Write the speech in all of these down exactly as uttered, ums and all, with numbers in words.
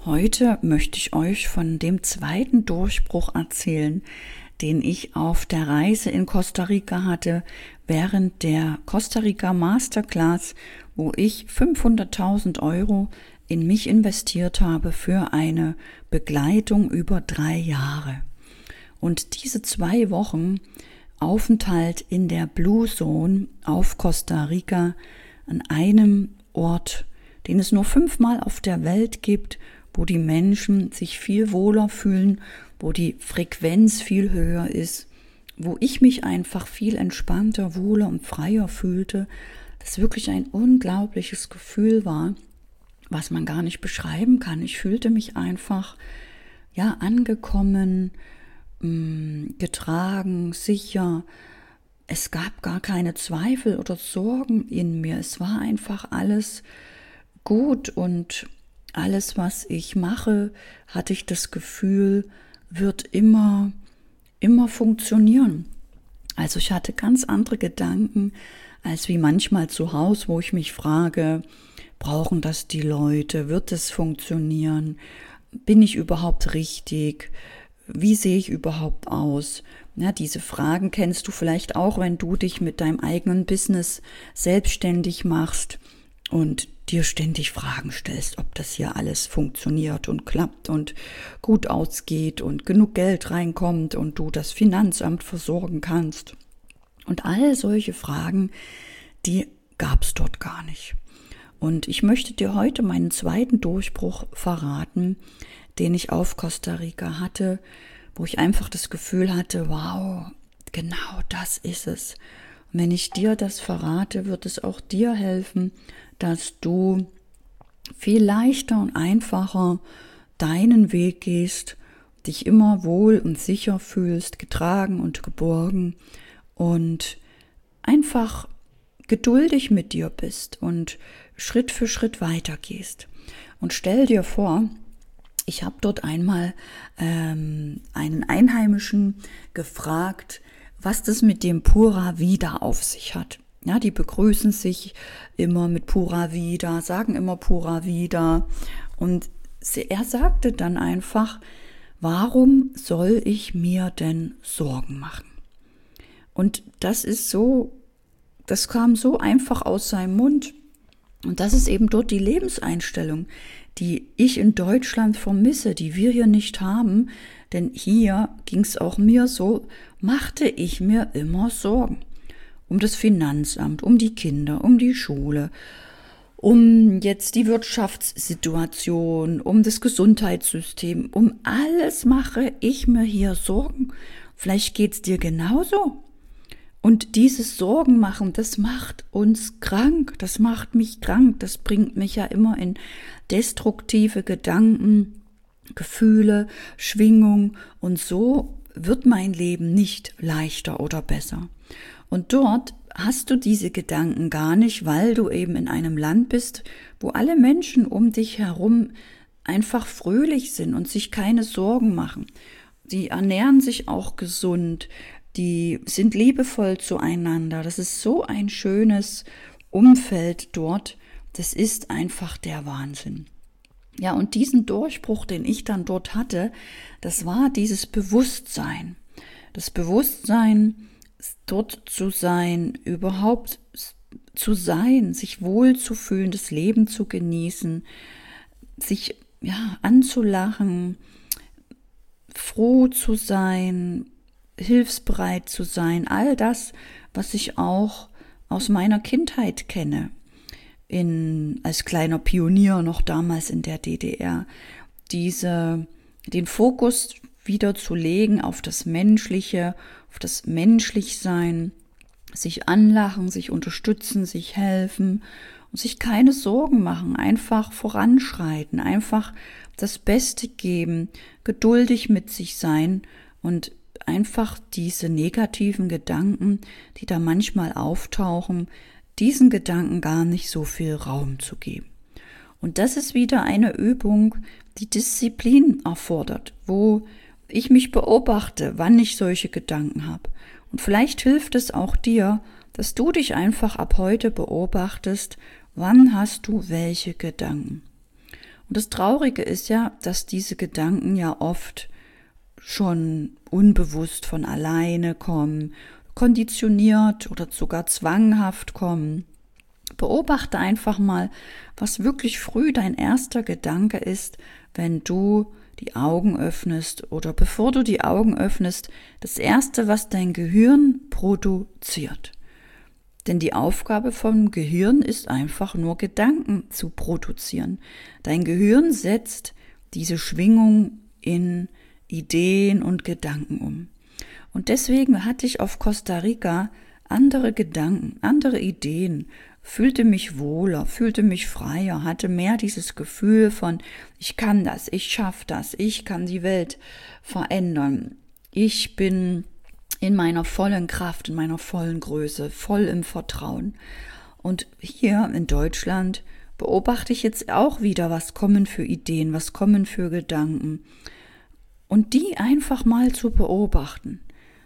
Heute möchte ich euch von dem zweiten Durchbruch erzählen, den ich auf der Reise in Costa Rica hatte, während der Costa Rica Masterclass, wo ich fünfhunderttausend Euro in mich investiert habe für eine Begleitung über drei Jahre. Und diese zwei Wochen Aufenthalt in der Blue Zone auf Costa Rica, an einem Ort, den es nur fünfmal auf der Welt gibt, wo die Menschen sich viel wohler fühlen, wo die Frequenz viel höher ist, wo ich mich einfach viel entspannter, wohler und freier fühlte, das wirklich ein unglaubliches Gefühl war, was man gar nicht beschreiben kann. Ich fühlte mich einfach, ja, angekommen, getragen, sicher. Es gab gar keine Zweifel oder Sorgen in mir. Es war einfach alles gut und alles, was ich mache, hatte ich das Gefühl, wird immer, immer funktionieren. Also ich hatte ganz andere Gedanken, als wie manchmal zu Hause, wo ich mich frage, brauchen das die Leute? Wird es funktionieren? Bin ich überhaupt richtig? Wie sehe ich überhaupt aus? Ja, diese Fragen kennst du vielleicht auch, wenn du dich mit deinem eigenen Business selbstständig machst und dir ständig Fragen stellst, ob das hier alles funktioniert und klappt und gut ausgeht und genug Geld reinkommt und du das Finanzamt versorgen kannst. Und all solche Fragen, die gab es dort gar nicht. Und ich möchte dir heute meinen zweiten Durchbruch verraten, den ich auf Costa Rica hatte, wo ich einfach das Gefühl hatte, wow, genau das ist es. Und wenn ich dir das verrate, wird es auch dir helfen, dass du viel leichter und einfacher deinen Weg gehst, dich immer wohl und sicher fühlst, getragen und geborgen und einfach geduldig mit dir bist und Schritt für Schritt weitergehst. Und stell dir vor, ich habe dort einmal ähm, einen Einheimischen gefragt, was das mit dem Pura Vida auf sich hat. Ja, die begrüßen sich immer mit Pura Vida, sagen immer Pura Vida. Und sie, er sagte dann einfach, warum soll ich mir denn Sorgen machen? Und das ist so, das kam so einfach aus seinem Mund. Und das ist eben dort die Lebenseinstellung, die ich in Deutschland vermisse, die wir hier nicht haben. Denn hier ging es auch mir so, machte ich mir immer Sorgen. Um das Finanzamt, um die Kinder, um die Schule, um jetzt die Wirtschaftssituation, um das Gesundheitssystem, um alles mache ich mir hier Sorgen. Vielleicht geht's dir genauso. Und dieses Sorgen machen, das macht uns krank, das macht mich krank, das bringt mich ja immer in destruktive Gedanken, Gefühle, Schwingung und so wird mein Leben nicht leichter oder besser. Und dort hast du diese Gedanken gar nicht, weil du eben in einem Land bist, wo alle Menschen um dich herum einfach fröhlich sind und sich keine Sorgen machen. Die ernähren sich auch gesund, die sind liebevoll zueinander. Das ist so ein schönes Umfeld dort. Das ist einfach der Wahnsinn. Ja, und diesen Durchbruch, den ich dann dort hatte, das war dieses Bewusstsein. Das Bewusstsein, dort zu sein, überhaupt zu sein, sich wohlzufühlen, das Leben zu genießen, sich ja anzulachen, froh zu sein, hilfsbereit zu sein, all das, was ich auch aus meiner Kindheit kenne, in, als kleiner Pionier noch damals in der D D R, diese, den Fokus wieder zu legen auf das Menschliche, auf das Menschlichsein, sich anlachen, sich unterstützen, sich helfen und sich keine Sorgen machen, einfach voranschreiten, einfach das Beste geben, geduldig mit sich sein und einfach diese negativen Gedanken, die da manchmal auftauchen, diesen Gedanken gar nicht so viel Raum zu geben. Und das ist wieder eine Übung, die Disziplin erfordert, wo ich mich beobachte, wann ich solche Gedanken habe. Und vielleicht hilft es auch dir, dass du dich einfach ab heute beobachtest, wann hast du welche Gedanken. Und das Traurige ist ja, dass diese Gedanken ja oft schon unbewusst von alleine kommen, konditioniert oder sogar zwanghaft kommen. Beobachte einfach mal, was wirklich früh dein erster Gedanke ist, wenn du die Augen öffnest oder bevor du die Augen öffnest, das Erste, was dein Gehirn produziert. Denn die Aufgabe vom Gehirn ist einfach nur Gedanken zu produzieren. Dein Gehirn setzt diese Schwingung in Ideen und Gedanken um. Und deswegen hatte ich auf Costa Rica andere Gedanken, andere Ideen, fühlte mich wohler, fühlte mich freier, hatte mehr dieses Gefühl von, ich kann das, ich schaffe das, ich kann die Welt verändern. Ich bin in meiner vollen Kraft, in meiner vollen Größe, voll im Vertrauen. Und hier in Deutschland beobachte ich jetzt auch wieder, was kommen für Ideen, was kommen für Gedanken. Und die einfach mal zu beobachten.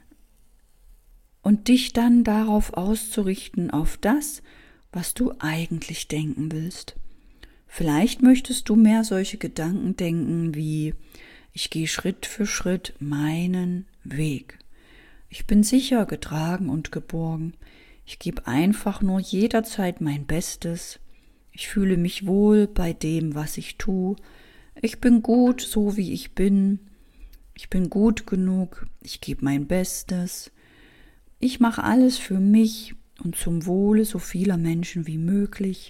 Und dich dann darauf auszurichten, auf das, was du eigentlich denken willst. Vielleicht möchtest du mehr solche Gedanken denken wie, ich gehe Schritt für Schritt meinen Weg. Ich bin sicher getragen und geborgen. Ich gebe einfach nur jederzeit mein Bestes. Ich fühle mich wohl bei dem, was ich tue. Ich bin gut, so wie ich bin. Ich bin gut genug. Ich gebe mein Bestes. Ich mache alles für mich und zum Wohle so vieler Menschen wie möglich.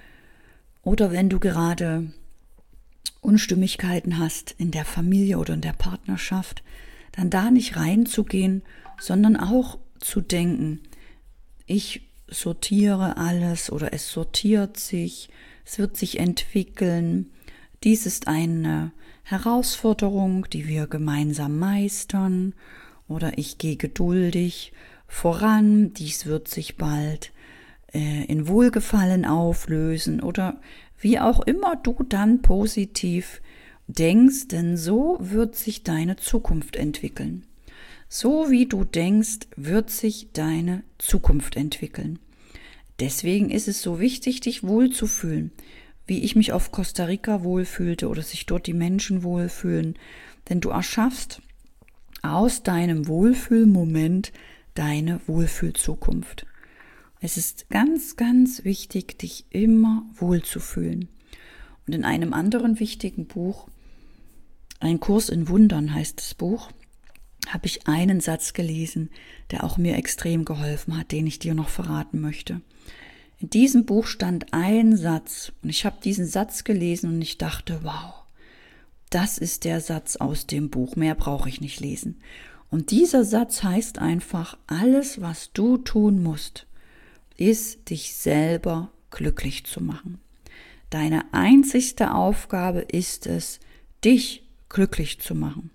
Oder wenn du gerade Unstimmigkeiten hast in der Familie oder in der Partnerschaft, dann da nicht reinzugehen, sondern auch zu denken, ich sortiere alles oder es sortiert sich, es wird sich entwickeln. Dies ist eine Herausforderung, die wir gemeinsam meistern, oder ich gehe geduldig voran, dies wird sich bald äh, in Wohlgefallen auflösen oder wie auch immer du dann positiv denkst, denn so wird sich deine Zukunft entwickeln. So wie du denkst, wird sich deine Zukunft entwickeln. Deswegen ist es so wichtig, dich wohlzufühlen, wie ich mich auf Costa Rica wohlfühlte oder sich dort die Menschen wohlfühlen. Denn du erschaffst aus deinem Wohlfühlmoment deine Wohlfühlzukunft. Es ist ganz, ganz wichtig, dich immer wohlzufühlen. Und in einem anderen wichtigen Buch, Ein Kurs in Wundern heißt das Buch, habe ich einen Satz gelesen, der auch mir extrem geholfen hat, den ich dir noch verraten möchte. In diesem Buch stand ein Satz und ich habe diesen Satz gelesen und ich dachte, wow, das ist der Satz aus dem Buch, mehr brauche ich nicht lesen. Und dieser Satz heißt einfach, alles, was du tun musst, ist, dich selber glücklich zu machen. Deine einzigste Aufgabe ist es, dich glücklich zu machen.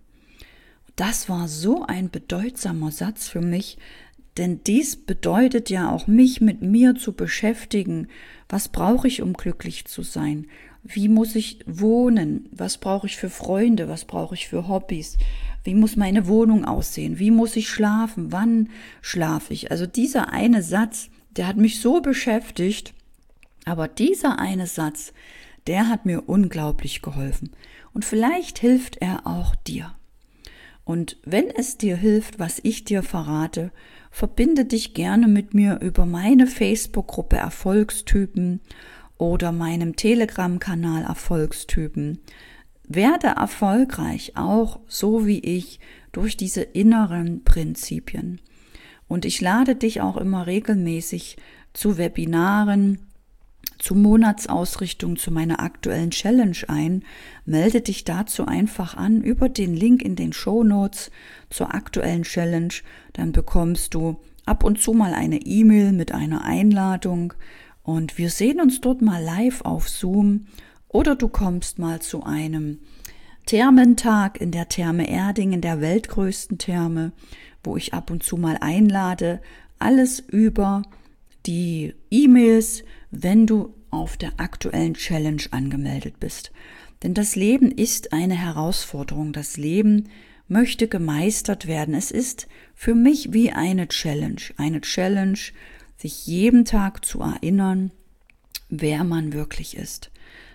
Das war so ein bedeutsamer Satz für mich, denn dies bedeutet ja auch, mich mit mir zu beschäftigen. Was brauche ich, um glücklich zu sein? Wie muss ich wohnen? Was brauche ich für Freunde? Was brauche ich für Hobbys? Wie muss meine Wohnung aussehen? Wie muss ich schlafen? Wann schlafe ich? Also dieser eine Satz, der hat mich so beschäftigt, aber dieser eine Satz, der hat mir unglaublich geholfen. Und vielleicht hilft er auch dir. Und wenn es dir hilft, was ich dir verrate, verbinde dich gerne mit mir über meine Facebook-Gruppe Erfolgstypen oder meinem Telegram-Kanal Erfolgstypen. Werde erfolgreich, auch so wie ich, durch diese inneren Prinzipien. Und ich lade dich auch immer regelmäßig zu Webinaren, zu Monatsausrichtung, zu meiner aktuellen Challenge ein. Melde dich dazu einfach an über den Link in den Shownotes zur aktuellen Challenge. Dann bekommst du ab und zu mal eine E-Mail mit einer Einladung und wir sehen uns dort mal live auf Zoom oder du kommst mal zu einem Thermentag in der Therme Erding, in der weltgrößten Therme, wo ich ab und zu mal einlade. Alles über die E-Mails, wenn du auf der aktuellen Challenge angemeldet bist. Denn das Leben ist eine Herausforderung. Das Leben möchte gemeistert werden. Es ist für mich wie eine Challenge. Eine Challenge, sich jeden Tag zu erinnern, wer man wirklich ist.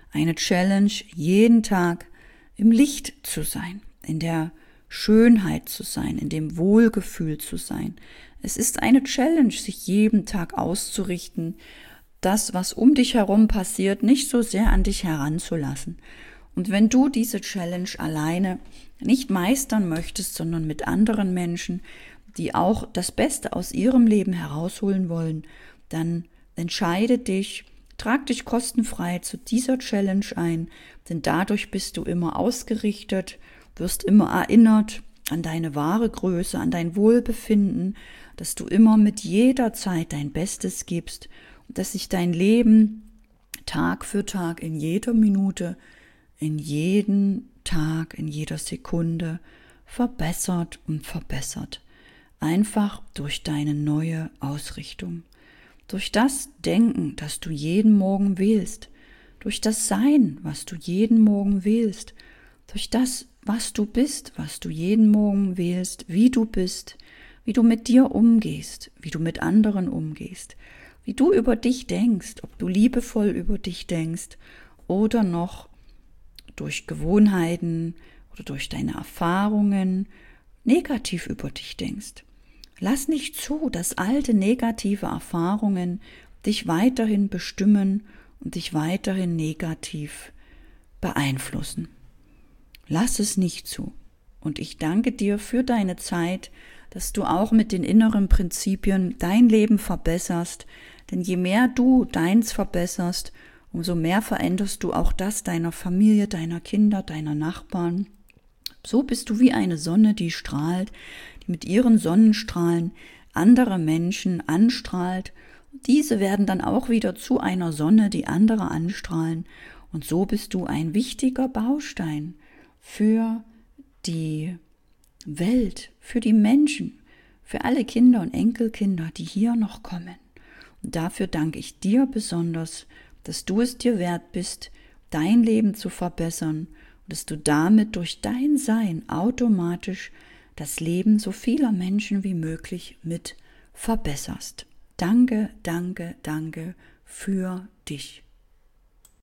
eine Challenge, jeden Tag im Licht zu sein, in der Schönheit zu sein, in dem Wohlgefühl zu sein. Es ist eine Challenge, sich jeden Tag auszurichten, das, was um dich herum passiert, nicht so sehr an dich heranzulassen. Und wenn du diese Challenge alleine nicht meistern möchtest, sondern mit anderen Menschen, die auch das Beste aus ihrem Leben herausholen wollen, dann entscheide dich, trag dich kostenfrei zu dieser Challenge ein, denn dadurch bist du immer ausgerichtet, wirst immer erinnert an deine wahre Größe, an dein Wohlbefinden, dass du immer mit jeder Zeit dein Bestes gibst und dass sich dein Leben Tag für Tag, in jeder Minute, in jeden Tag, in jeder Sekunde verbessert und verbessert. Einfach durch deine neue Ausrichtung. Durch das Denken, das du jeden Morgen wählst. Durch das Sein, was du jeden Morgen wählst. Durch das, was du bist, was du jeden Morgen wählst, wie du bist, wie du mit dir umgehst, wie du mit anderen umgehst, wie du über dich denkst, ob du liebevoll über dich denkst oder noch durch Gewohnheiten oder durch deine Erfahrungen negativ über dich denkst. Lass nicht zu, dass alte negative Erfahrungen dich weiterhin bestimmen und dich weiterhin negativ beeinflussen. Lass es nicht zu. Und ich danke dir für deine Zeit, dass du auch mit den inneren Prinzipien dein Leben verbesserst. Denn je mehr du deins verbesserst, umso mehr veränderst du auch das deiner Familie, deiner Kinder, deiner Nachbarn. So bist du wie eine Sonne, die strahlt, die mit ihren Sonnenstrahlen andere Menschen anstrahlt. Diese werden dann auch wieder zu einer Sonne, die andere anstrahlen. Und so bist du ein wichtiger Baustein für die Welt, für die Menschen, für alle Kinder und Enkelkinder, die hier noch kommen. Und dafür danke ich dir besonders, dass du es dir wert bist, dein Leben zu verbessern und dass du damit durch dein Sein automatisch das Leben so vieler Menschen wie möglich mit verbesserst. Danke, danke, danke für dich.